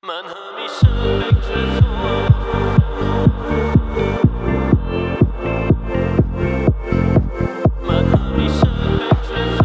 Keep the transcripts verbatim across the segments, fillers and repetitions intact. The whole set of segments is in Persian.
من همیشه فکر تو من همیشه فکر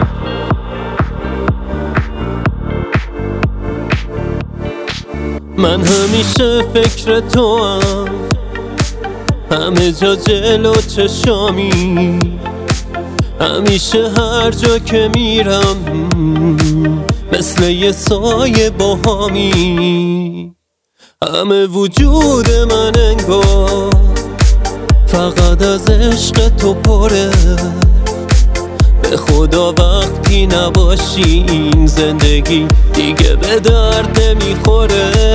تو من همیشه فکر تو هم همه جا جلو چشامی، همیشه هر جا که میرم مثل یه سایه باهامی. همه وجود من انگار فقط از عشق تو پره، به خدا وقتی نباشی این زندگی دیگه به درد نمیخوره.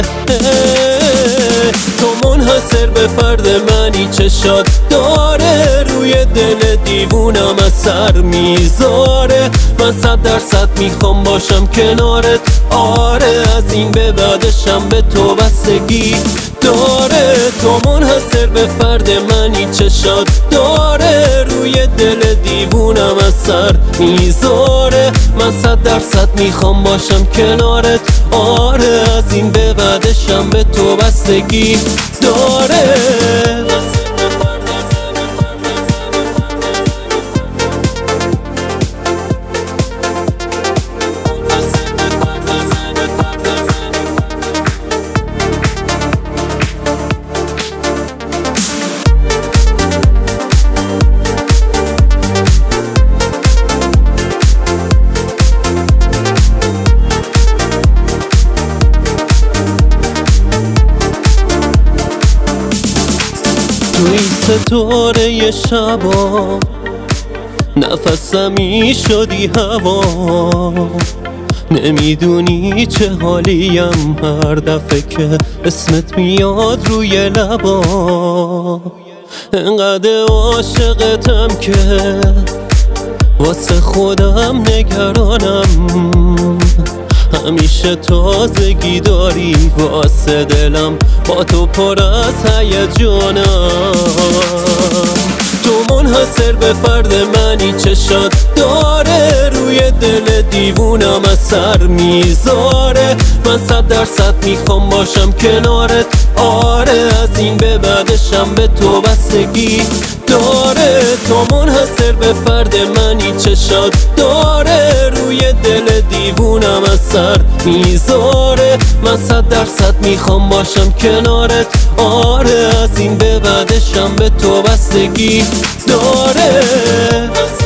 تو منحصر به فرد منی، چشات داره روی دل دیوونم اثر میذاره. من صد درصد میخوام باشم کنارت، آره از این به بعدشم به تو بستگی داره. تو منحصر به فرد منی، چشات داره روی دل دیوونم اثر میذاره. من صد درصد میخوام باشم کنارت، آره از این به بعدشم به تو بستگی داره. تو این ستاره ی شبا نفسمی شدی هوا، نمیدونی چه حالیم هر دفعه که اسمت میاد روی لبا. انقدر عاشقتم که واسه خودم نگرانم، همیشه تازگی داری واسه دلم، با تو پر از هیجانم. تو منحصر به فرد منی، چشات داره روی دل دیوونم اثر میذاره. من صد درصد میخوام باشم کنارت، آره از این به بعدشم به تو بستگی داره. تو منحصر به فرد منی، چشات داره روی دل دیوونم اثر میذاره. من صد درصد میخوام باشم کنارت، آره از این به بعدشم به تو بستگی داره.